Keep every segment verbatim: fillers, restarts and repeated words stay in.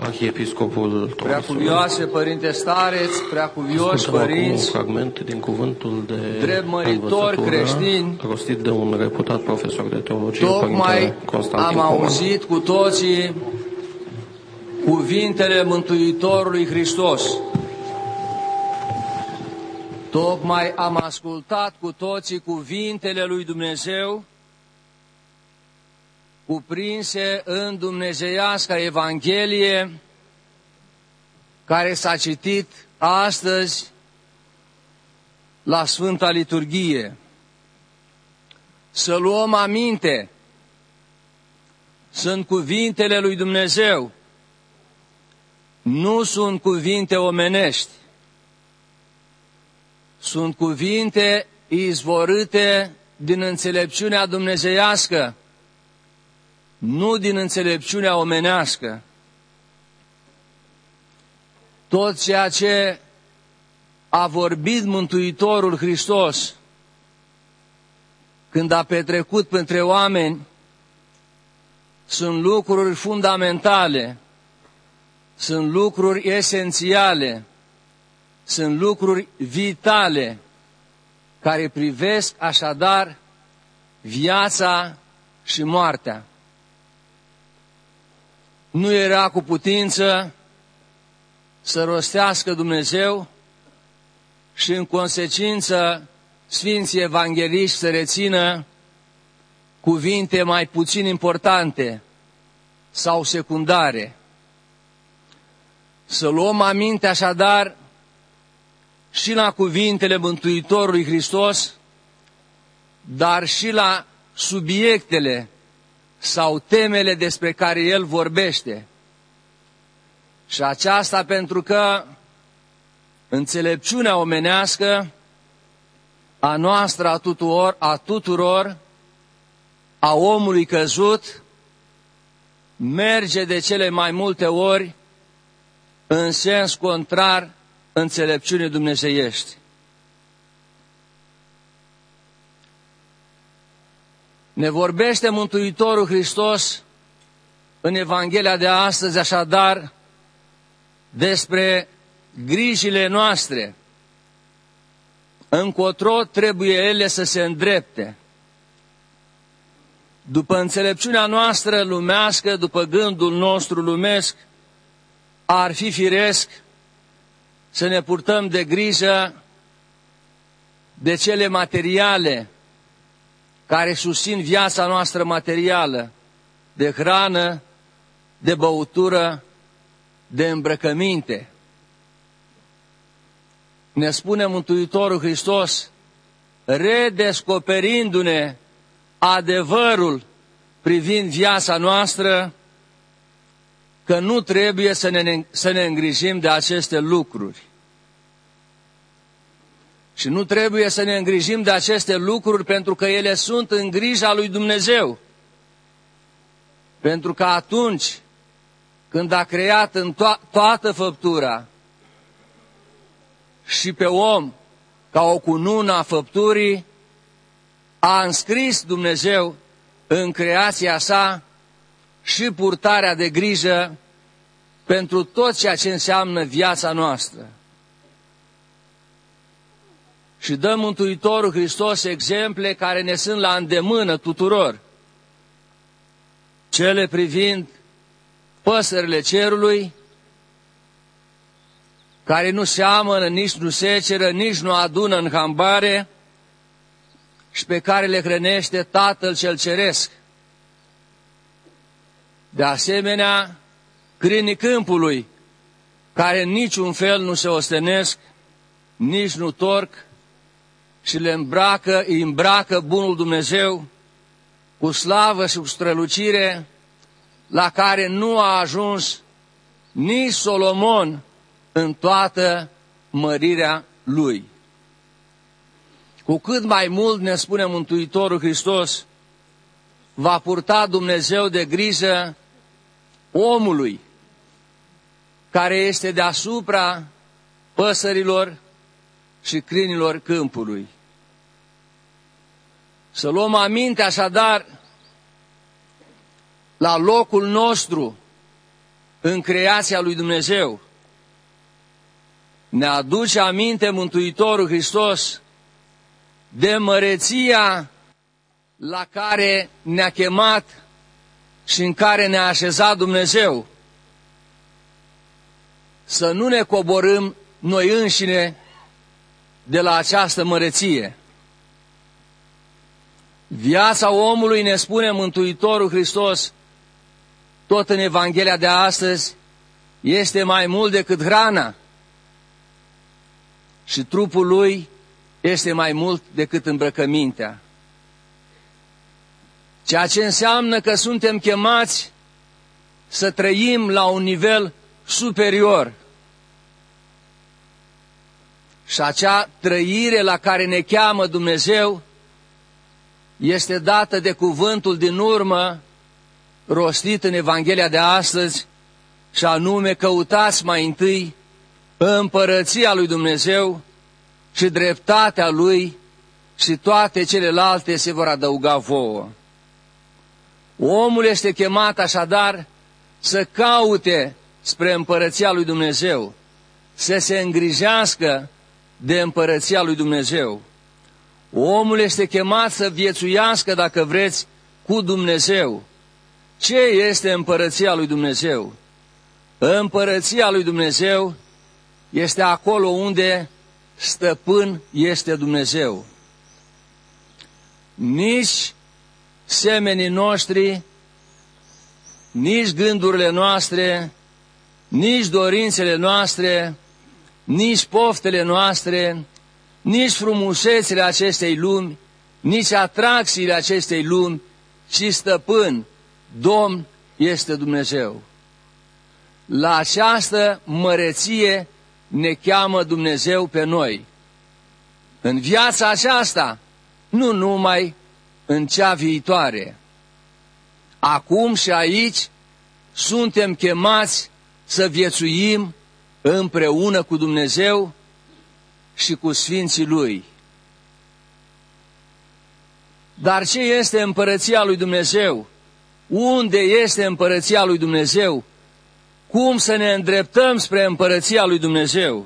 Arhiepiscopul Preacuvioase Părinte Stareț, preacuvioși părinți, un fragment din cuvântul de drept-măritori creștini, rostit de un reputat profesor de teologie, tocmai Constantin am Coman. auzit cu toții cuvintele Mântuitorului Hristos. Tocmai am ascultat cu toții cuvintele lui Dumnezeu cuprinse în dumnezeiasca Evanghelie care s-a citit astăzi la Sfânta Liturghie. Să luăm aminte, sunt cuvintele lui Dumnezeu, nu sunt cuvinte omenești, sunt cuvinte izvorâte din înțelepciunea dumnezeiască, nu din înțelepciunea omenească. Tot ceea ce a vorbit Mântuitorul Hristos când a petrecut printre oameni sunt lucruri fundamentale, sunt lucruri esențiale, sunt lucruri vitale care privesc așadar viața și moartea. Nu era cu putință să rostească Dumnezeu și în consecință Sfinții Evangeliști să rețină cuvinte mai puțin importante sau secundare. Să luăm aminte așadar și la cuvintele Mântuitorului Hristos, dar și la subiectele sau temele despre care El vorbește. Și aceasta pentru că înțelepciunea omenească a noastră, a tuturor, a tuturor, a omului căzut, merge de cele mai multe ori în sens contrar înțelepciunii dumnezeiești. Ne vorbește Mântuitorul Hristos în Evanghelia de astăzi așadar despre grijile noastre, încotro trebuie ele să se îndrepte. După înțelepciunea noastră lumească, după gândul nostru lumesc, ar fi firesc să ne purtăm de grijă de cele materiale care susțin viața noastră materială, de hrană, de băutură, de îmbrăcăminte. Ne spune Mântuitorul Hristos, redescoperindu-ne adevărul privind viața noastră, că nu trebuie să ne, să ne îngrijim de aceste lucruri. Și nu trebuie să ne îngrijim de aceste lucruri pentru că ele sunt în grija lui Dumnezeu. Pentru că atunci când a creat în to- toată făptura și pe om ca o cunună a făpturii, a înscris Dumnezeu în creația sa și purtarea de grijă pentru tot ceea ce înseamnă viața noastră. Și dă Mântuitorul Hristos exemple care ne sunt la îndemână tuturor. Cele privind păsările cerului, care nu seamănă, nici nu seceră, nici nu adună în hambare și pe care le hrănește Tatăl cel Ceresc. De asemenea, câinii câmpului, care în niciun fel nu se ostenesc, nici nu torc și le îmbracă, îi îmbracă bunul Dumnezeu cu slavă și cu strălucire, la care nu a ajuns nici Solomon în toată mărirea lui. Cu cât mai mult, ne spune Mântuitorul Hristos, va purta Dumnezeu de grijă omului care este deasupra păsărilor și câinilor câmpului. Să luăm aminte așadar la locul nostru în creația lui Dumnezeu. Ne aduce aminte Mântuitorul Hristos de măreția la care ne-a chemat și în care ne-a așezat Dumnezeu. Să nu ne coborâm noi înșine de la această măreție. Viața omului, ne spune Mântuitorul Hristos, tot în Evanghelia de astăzi, este mai mult decât hrana și trupul lui este mai mult decât îmbrăcămintea. Ceea ce înseamnă că suntem chemați să trăim la un nivel superior. Și acea trăire la care ne cheamă Dumnezeu este dată de cuvântul din urmă rostit în Evanghelia de astăzi, și anume: căutați mai întâi împărăția lui Dumnezeu și dreptatea lui și toate celelalte se vor adăuga vouă. Omul este chemat așadar să caute spre împărăția lui Dumnezeu, să se îngrijească de împărăția lui Dumnezeu. Omul este chemat să viețuiască, dacă vreți, cu Dumnezeu. Ce este împărăția lui Dumnezeu? Împărăția lui Dumnezeu este acolo unde stăpân este Dumnezeu. Nici semenii noștri, nici gândurile noastre, nici dorințele noastre, nici poftele noastre, nici frumusețile acestei lumi, nici atracțiile acestei lumi, ci stăpân, Domn este Dumnezeu. La această măreție ne cheamă Dumnezeu pe noi. În viața aceasta, nu numai în cea viitoare. Acum și aici suntem chemați să viețuim împreună cu Dumnezeu și cu Sfinții Lui. Dar ce este împărăția lui Dumnezeu? Unde este împărăția lui Dumnezeu? Cum să ne îndreptăm spre împărăția lui Dumnezeu?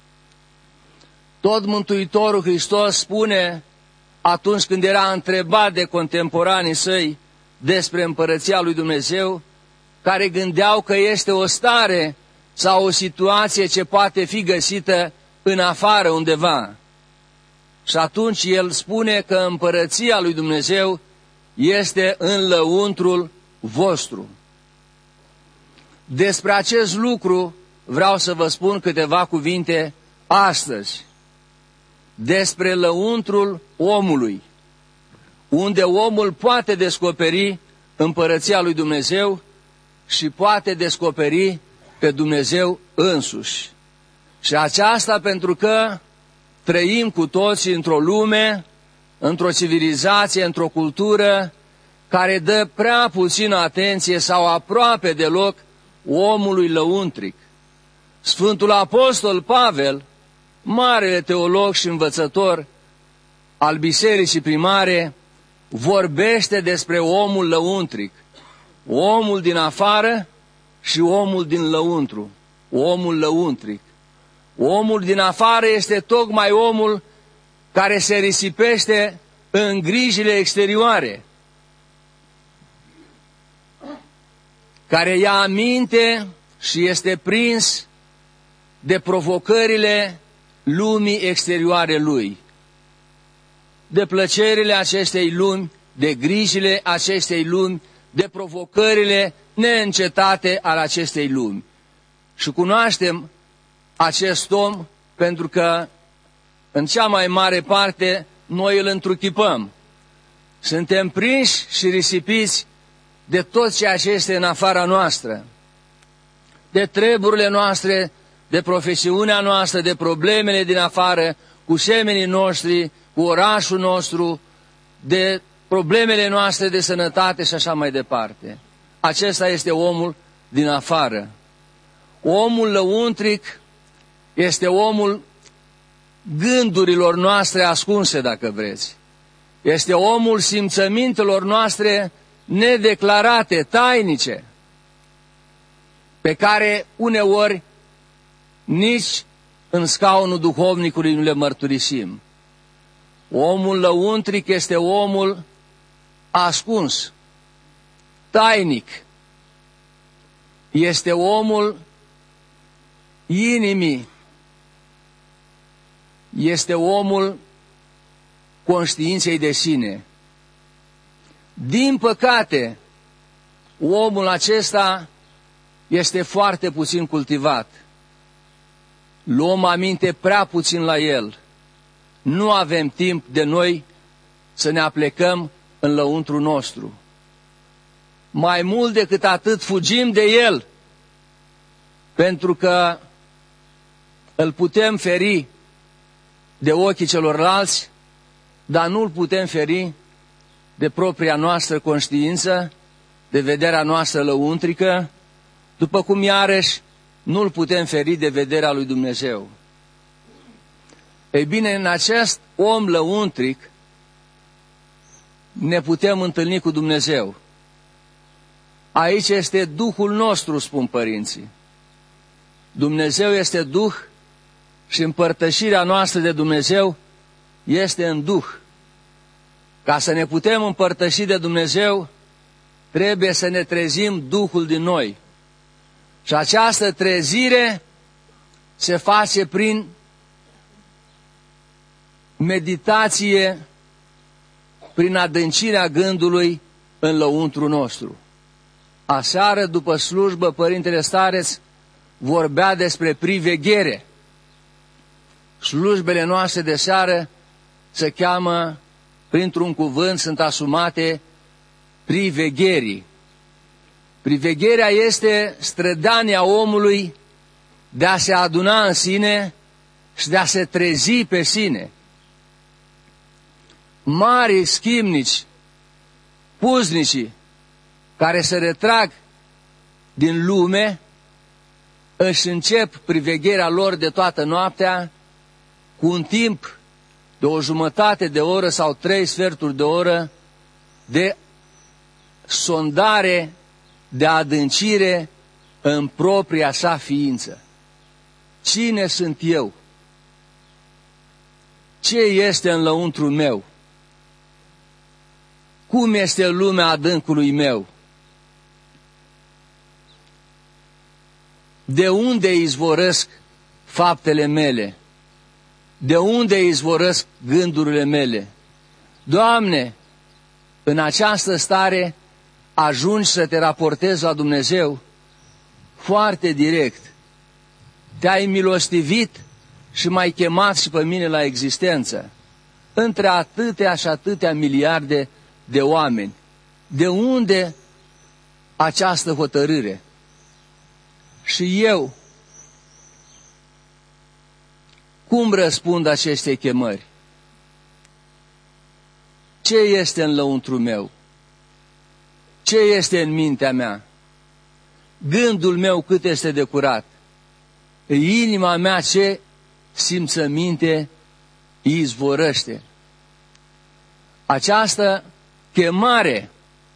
Tot Mântuitorul Hristos spune, atunci când era întrebat de contemporanii săi despre împărăția lui Dumnezeu, care gândeau că este o stare sau o situație ce poate fi găsită în afară undeva. Și atunci el spune că împărăția lui Dumnezeu este în lăuntrul vostru. Despre acest lucru vreau să vă spun câteva cuvinte astăzi. Despre lăuntrul omului, unde omul poate descoperi împărăția lui Dumnezeu și poate descoperi pe Dumnezeu însuși. Și aceasta pentru că trăim cu toții într-o lume, într-o civilizație, într-o cultură care dă prea puțină atenție sau aproape deloc omului lăuntric. Sfântul Apostol Pavel, marele teolog și învățător al bisericii primare, vorbește despre omul lăuntric, omul din afară și omul din lăuntru, omul lăuntric. Omul din afară este tocmai omul care se risipește în grijile exterioare, care ia aminte și este prins de provocările lumii exterioare lui, de plăcerile acestei lumi, de grijile acestei lumi, de provocările neîncetate ale acestei lumi. Și cunoaștem acest om pentru că în cea mai mare parte noi îl întruchipăm. Suntem prinși și risipiți de tot ceea ce este în afara noastră, de treburile noastre, de profesiunea noastră, de problemele din afară, cu semenii noștri, cu orașul nostru, de problemele noastre de sănătate și așa mai departe. Acesta este omul din afară. Omul lăuntric este omul gândurilor noastre ascunse, dacă vreți. Este omul simțămintelor noastre nedeclarate, tainice. pe care uneori nici în scaunul duhovnicului nu le mărturisim. Omul lăuntric este omul ascuns, tainic. Este omul inimii. Este omul conștiinței de sine. Din păcate, omul acesta este foarte puțin cultivat. Luăm aminte prea puțin la el. Nu avem timp de noi să ne aplecăm în lăuntru nostru. Mai mult decât atât, fugim de el, pentru că îl putem feri de ochii celorlalți, dar nu îl putem feri de propria noastră conștiință, de vederea noastră lăuntrică, după cum iarăși nu îl putem feri de vederea lui Dumnezeu. Ei bine, în acest om lăuntric ne putem întâlni cu Dumnezeu. Aici este Duhul nostru, spun părinții. Dumnezeu este Duh și împărtășirea noastră de Dumnezeu este în Duh. Ca să ne putem împărtăși de Dumnezeu, trebuie să ne trezim Duhul din noi. Și această trezire se face prin meditație, prin adâncirea gândului în lăuntru nostru. Aseară, după slujbă, Părintele Stareț vorbea despre priveghere. Slujbele noastre de seară se cheamă, printr-un cuvânt, sunt asumate privegherii. Privegherea este strădania omului de a se aduna în sine și de a se trezi pe sine. Mari schimnici, puznicii, care se retrag din lume, își încep privegherea lor de toată noaptea cu un timp de o jumătate de oră sau trei sferturi de oră de sondare, de adâncire în propria sa ființă. Cine sunt eu? Ce este în lăuntru meu? Cum este lumea adâncului meu? De unde izvorăsc faptele mele? De unde izvorăsc gândurile mele? Doamne, în această stare ajungi să te raportezi la Dumnezeu foarte direct. Te-ai milostivit și m-ai chemat și pe mine la existență. Între atâtea și atâtea miliarde de oameni. De unde această hotărâre? Și eu, cum răspund acestei chemări? Ce este în lăuntru meu? Ce este în mintea mea? Gândul meu cât este de curat? Inima mea ce simțăminte izvorăște? Această chemare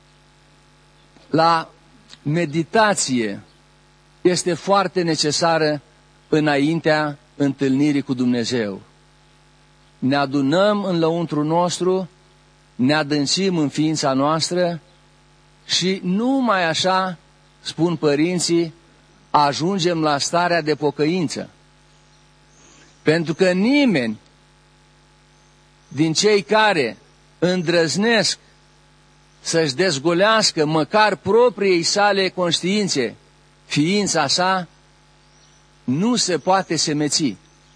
la meditație este foarte necesară înaintea întâlnirii cu Dumnezeu. Ne adunăm în lăuntru nostru, ne adâncim în ființa noastră și numai așa, spun părinții, ajungem la starea de pocăință. Pentru că nimeni din cei care îndrăznesc să-și dezgolească măcar propriei sale conștiințe, ființa sa, nu se poate semeți.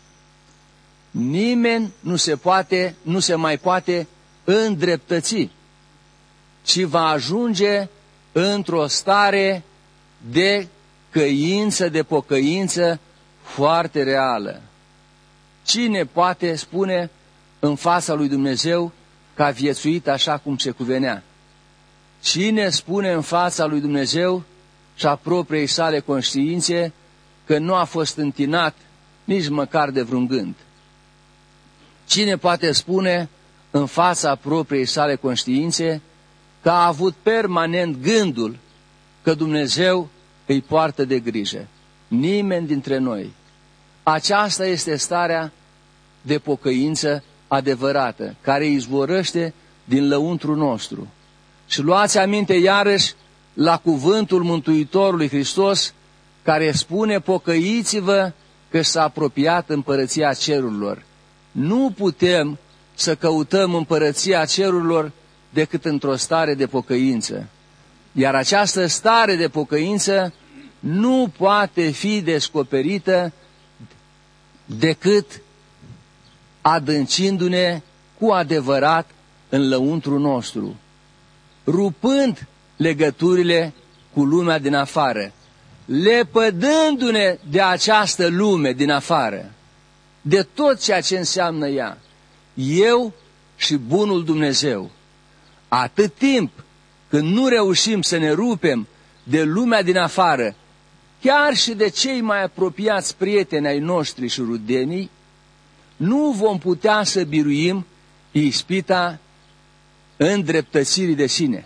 Nimeni nu se poate, nu se mai poate îndreptăți, ci va ajunge într-o stare de căință, de pocăință foarte reală. Cine poate spune în fața lui Dumnezeu că a viețuit așa cum se cuvenea? Cine spune în fața lui Dumnezeu și a propriei sale conștiințe că nu a fost întinat nici măcar de vreun gând? Cine poate spune în fața propriei sale conștiințe că a avut permanent gândul că Dumnezeu îi poartă de grijă. Nimeni dintre noi. Aceasta este starea de pocăință adevărată, care izvorăște din lăuntru nostru. Și luați aminte iarăși la cuvântul Mântuitorului Hristos, care spune: pocăiți-vă că s-a apropiat împărăția cerurilor. Nu putem să căutăm împărăția cerurilor decât într-o stare de pocăință. Iar această stare de pocăință nu poate fi descoperită decât adâncindu-ne cu adevărat în lăuntru nostru, rupând legăturile cu lumea din afară, lepădându-ne de această lume din afară, de tot ceea ce înseamnă ea, eu și bunul Dumnezeu. Atât timp când nu reușim să ne rupem de lumea din afară, chiar și de cei mai apropiați prieteni ai noștri și rudenii, nu vom putea să biruim ispita îndreptățirii de sine.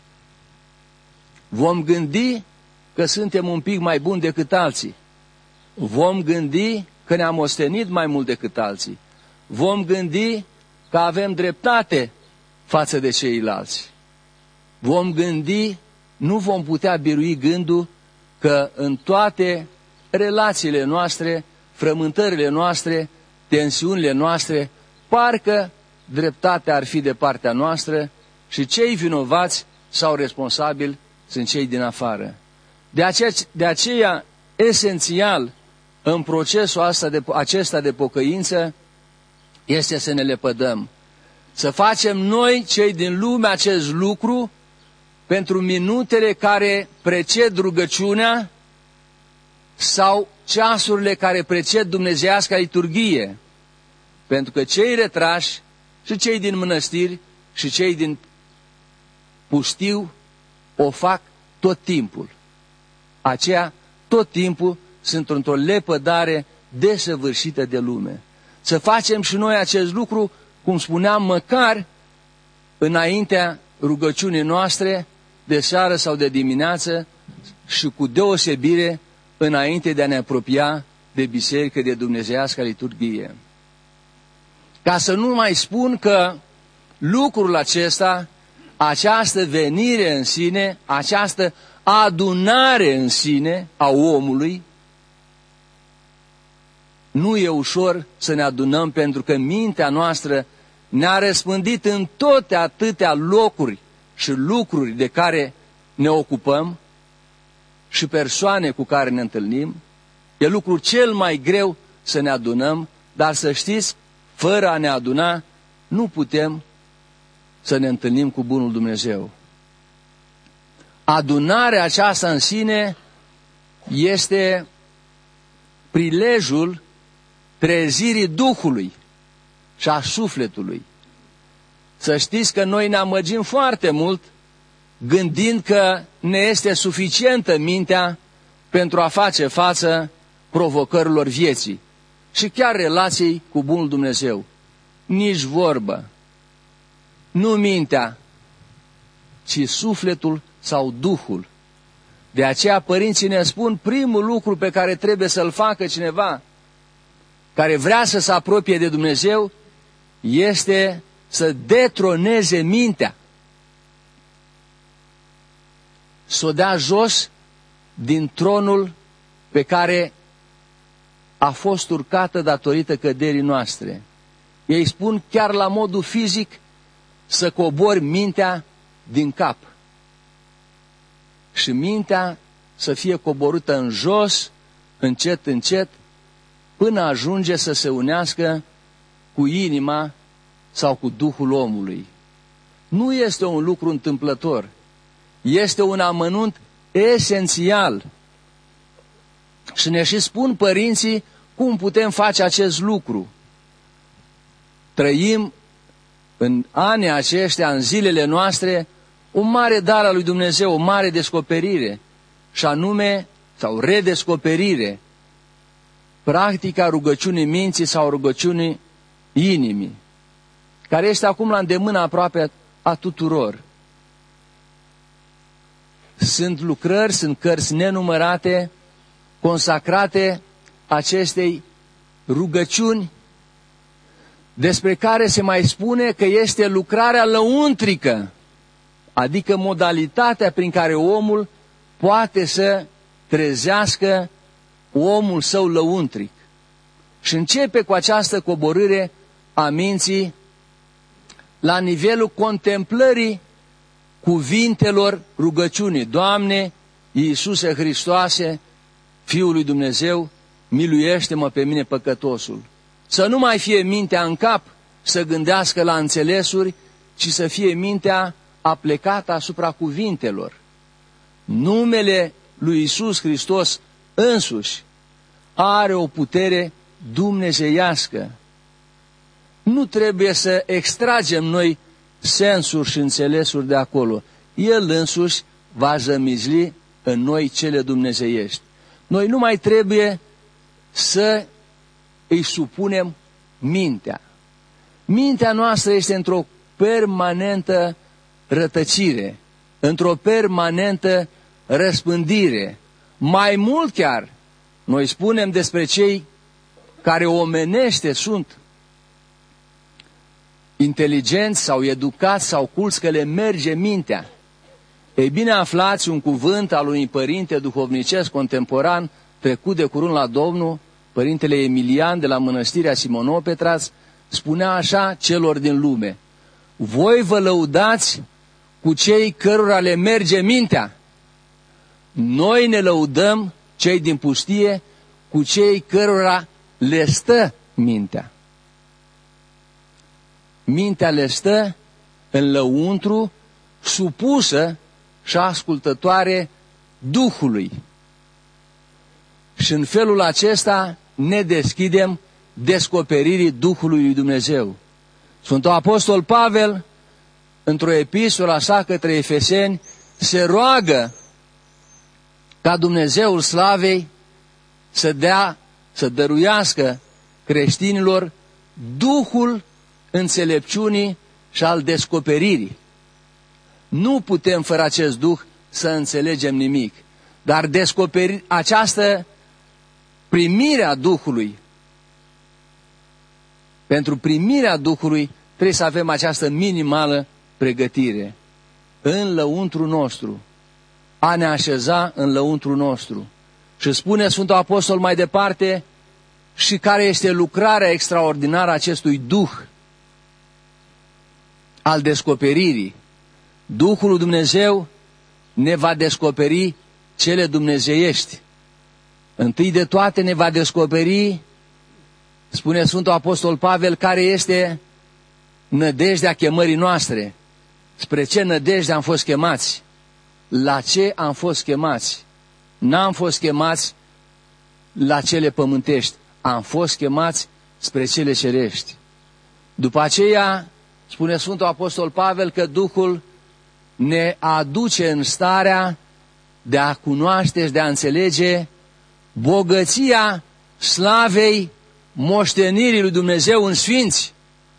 Vom gândi că suntem un pic mai buni decât alții. Vom gândi că ne-am ostenit mai mult decât alții. Vom gândi că avem dreptate față de ceilalți. Vom gândi, nu vom putea birui gândul că în toate relațiile noastre, frământările noastre, tensiunile noastre, parcă dreptatea ar fi de partea noastră și cei vinovați sau responsabili sunt cei din afară. De aceea, de aceea esențial în procesul asta de, acesta de pocăință este să ne lepădăm. Să facem noi, cei din lume, acest lucru pentru minutele care preced rugăciunea sau ceasurile care preced dumnezeiasca liturghie. Pentru că cei retrași și cei din mănăstiri și cei din pustiu o fac tot timpul. Aceea tot timpul sunt într-o lepădare desăvârșită de lume. Să facem și noi acest lucru, cum spuneam, măcar înaintea rugăciunii noastre de seară sau de dimineață și cu deosebire înainte de a ne apropia de biserică, de dumnezeiasca liturghie. Ca să nu mai spun că lucrul acesta, această venire în sine, această adunare în sine a omului, nu e ușor să ne adunăm, pentru că mintea noastră ne-a răspândit în toate atâtea locuri și lucruri de care ne ocupăm și persoane cu care ne întâlnim. E lucrul cel mai greu să ne adunăm, dar să știți, fără a ne aduna, nu putem să ne întâlnim cu bunul Dumnezeu. Adunarea aceasta în sine este prilejul trezirii Duhului și a sufletului. Să știți că noi ne amăgim foarte mult gândind că ne este suficientă mintea pentru a face față provocărilor vieții și chiar relației cu bunul Dumnezeu. Nici vorbă. Nu mintea, ci sufletul sau Duhul. De aceea părinții ne spun, primul lucru pe care trebuie să-l facă cineva care vrea să se apropie de Dumnezeu este să detroneze mintea, să o dea jos din tronul pe care a fost urcată datorită căderii noastre. Ei spun chiar la modul fizic să cobori mintea din cap. Și mintea să fie coborâtă în jos, încet, încet, până ajunge să se unească cu inima sau cu Duhul omului. Nu este un lucru întâmplător. Este un amănunt esențial. Și ne și spun părinții cum putem face acest lucru. Trăim în anii aceștia, în zilele noastre, un mare dar al lui Dumnezeu, o mare descoperire, și anume, sau redescoperire, practica rugăciunii minții sau rugăciunii inimii, care este acum la îndemână aproape a tuturor. Sunt lucrări, sunt cărți nenumărate, consacrate acestei rugăciuni, despre care se mai spune că este lucrarea lăuntrică, adică modalitatea prin care omul poate să trezească omul său lăuntric. Și începe cu această coborâre a minții la nivelul contemplării cuvintelor rugăciunii. Doamne, Iisuse Hristoase, Fiul lui Dumnezeu, miluiește-mă pe mine păcătosul. Să nu mai fie mintea în cap să gândească la înțelesuri, ci să fie mintea aplecată asupra cuvintelor. Numele lui Iisus Hristos însuși are o putere dumnezeiască. Nu trebuie să extragem noi sensuri și înțelesuri de acolo. El însuși va zămizli în noi cele dumnezeiești. Noi nu mai trebuie să îi supunem mintea. Mintea noastră este într-o permanentă rătăcire, într-o permanentă răspândire. Mai mult chiar, noi spunem despre cei care omenește sunt inteligenți sau educați sau culți că le merge mintea. Ei bine, aflați un cuvânt al unui părinte duhovnicesc contemporan trecut de curând la Domnul, părintele Emilian de la mănăstirea Simonopetraț, spunea așa celor din lume: voi vă lăudați cu cei cărora le merge mintea. Noi ne lăudăm, cei din pustie, cu cei cărora le stă mintea. Mintea le stă în lăuntru, supusă și ascultătoare Duhului. Și în felul acesta ne deschidem descoperirii Duhului lui Dumnezeu. Sfântul Apostol Pavel, într-o epistolă sa către Efeseni, se roagă ca Dumnezeul slavei să dea, să dăruiască creștinilor Duhul înțelepciunii și al descoperirii. Nu putem fără acest Duh să înțelegem nimic, dar descoperi această primirea Duhului. Pentru primirea Duhului trebuie să avem această minimală pregătire în lăuntru nostru, a ne așeza în lăuntru nostru. Și spune Sfântul Apostol mai departe și care este lucrarea extraordinară a acestui Duh al descoperirii. Duhul lui Dumnezeu ne va descoperi cele dumnezeiești. Întâi de toate ne va descoperi, spune Sfântul Apostol Pavel, care este nădejdea chemării noastre. Spre ce nădejde am fost chemați? La ce am fost chemați? N-am fost chemați la cele pământești, am fost chemați spre cele cerești. După aceea, spune Sfântul Apostol Pavel că Duhul ne aduce în starea de a cunoaște și de a înțelege bogăția slavei moștenirii lui Dumnezeu în sfinți.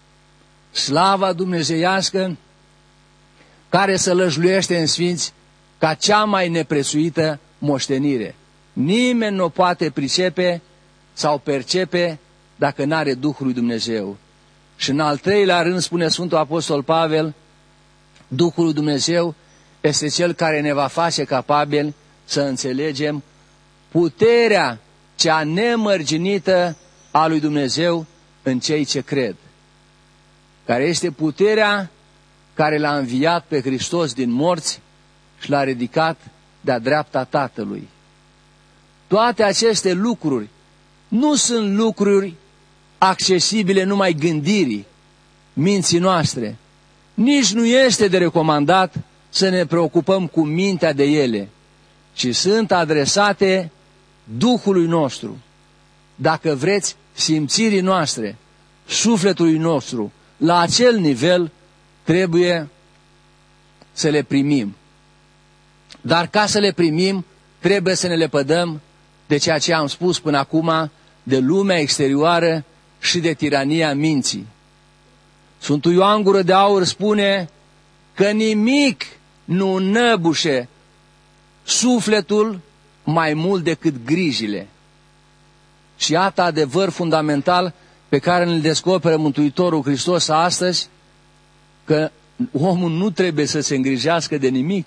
Slava dumnezeiască care se lăjluiește în sfinți ca cea mai neprețuită moștenire. Nimeni nu o poate pricepe sau percepe dacă n-are Duhul lui Dumnezeu. Și în al treilea rând, spune Sfântul Apostol Pavel, Duhul lui Dumnezeu este Cel care ne va face capabili să înțelegem puterea cea nemărginită a lui Dumnezeu în cei ce cred, care este puterea care l-a înviat pe Hristos din morți și l-a ridicat de-a dreapta Tatălui. Toate aceste lucruri nu sunt lucruri accesibile numai gândirii minții noastre. Nici nu este de recomandat să ne preocupăm cu mintea de ele, ci sunt adresate Duhului nostru. Dacă vreți, simțirii noastre, sufletului nostru, la acel nivel trebuie să le primim. Dar ca să le primim, trebuie să ne lepădăm de ceea ce am spus până acum, de lumea exterioară și de tirania minții. Sfântul Ioan Gură de Aur spune că nimic nu năbușe sufletul mai mult decât grijile. Și iată adevăr fundamental pe care îl descoperă Mântuitorul Hristos astăzi, că omul nu trebuie să se îngrijească de nimic.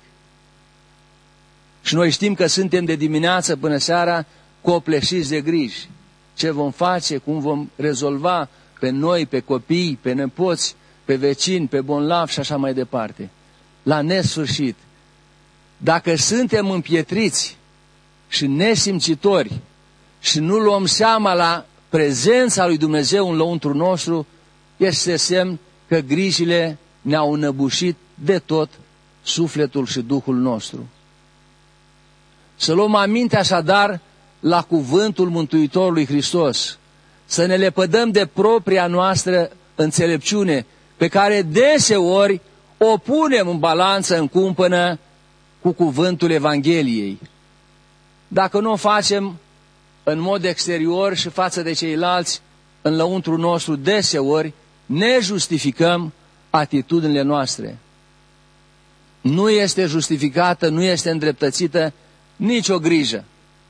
Și noi știm că suntem de dimineață până seara copleșiți de griji. Ce vom face, cum vom rezolva pe noi, pe copii, pe nepoți, pe vecini, pe bolnavi și așa mai departe. La nesfârșit. Dacă suntem împietriți și nesimțitori și nu luăm seama la prezența lui Dumnezeu în lăuntru nostru, este semn că grijile ne-au înăbușit de tot sufletul și Duhul nostru. Să luăm aminte așadar la cuvântul Mântuitorului Hristos, să ne lepădăm de propria noastră înțelepciune, pe care deseori o punem în balanță, în cumpănă, cu cuvântul Evangheliei. Dacă nu o facem în mod exterior și față de ceilalți, în lăuntru nostru deseori ne justificăm atitudinile noastre. Nu este justificată, nu este îndreptățită nicio grijă.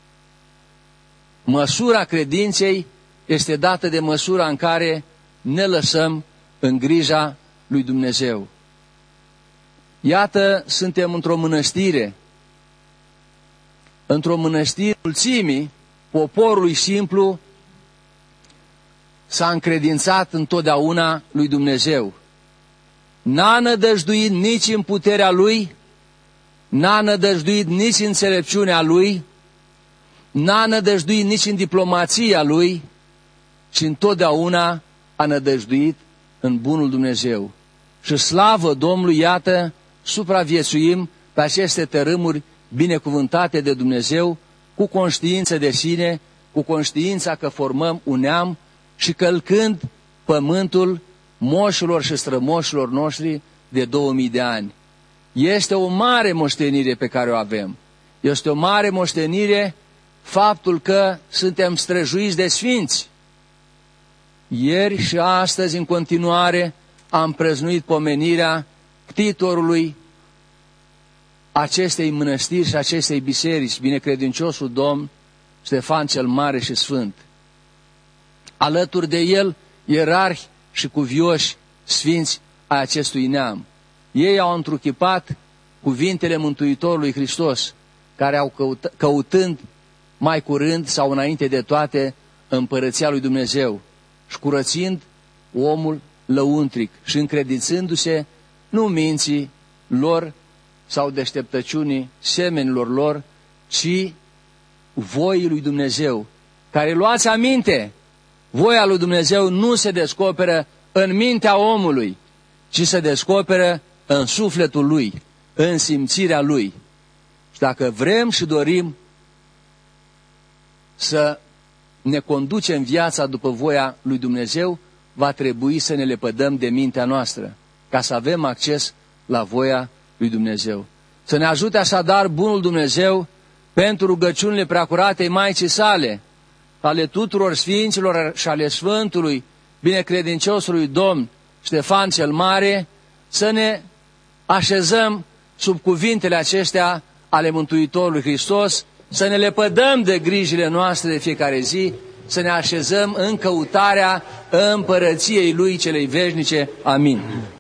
Măsura credinței este dată de măsura în care ne lăsăm în grija lui Dumnezeu. Iată, suntem într-o mănăstire. Într-o mănăstire, mulțimii poporului simplu s-a încredințat întotdeauna lui Dumnezeu. N-a nădăjduit nici în puterea lui, n-a nădăjduit nici în înțelepciunea lui, n-a nădăjduit nici în diplomația lui, ci întotdeauna a nădăjduit în bunul Dumnezeu. Și slavă Domnului, iată, supraviețuim pe aceste tărâmuri binecuvântate de Dumnezeu, cu conștiință de sine, cu conștiința că formăm un neam și călcând pământul moșilor și strămoșilor noștri de două mii de ani. Este o mare moștenire pe care o avem. Este o mare moștenire faptul că suntem străjuiți de sfinți. Ieri și astăzi, în continuare, am prăznuit pomenirea ctitorului acestei mănăstiri și acestei biserici, binecredinciosul Domn Ștefan cel Mare și Sfânt. Alături de el, ierarhi și cuvioși sfinți ai acestui neam. Ei au întruchipat cuvintele Mântuitorului Hristos, care au căut, căutând mai curând sau înainte de toate împărăția lui Dumnezeu și curățind omul lăuntric și încredințându-se nu minții lor sau deșteptăciunii semenilor lor, ci voii lui Dumnezeu, care, luați aminte, voia lui Dumnezeu nu se descoperă în mintea omului, ci se descoperă în sufletul lui, în simțirea lui. Și dacă vrem și dorim să ne conducem viața după voia lui Dumnezeu, va trebui să ne lepădăm de mintea noastră, ca să avem acces la voia lui Dumnezeu. Să ne ajute așadar bunul Dumnezeu pentru rugăciunile preacuratei Maicii sale, ale tuturor sfinților și ale Sfântului binecredinciosului Domn Ștefan cel Mare, să ne așezăm sub cuvintele acestea ale Mântuitorului Hristos, să ne lepădăm de grijile noastre de fiecare zi, să ne așezăm în căutarea împărăției Lui celei veșnice. Amin.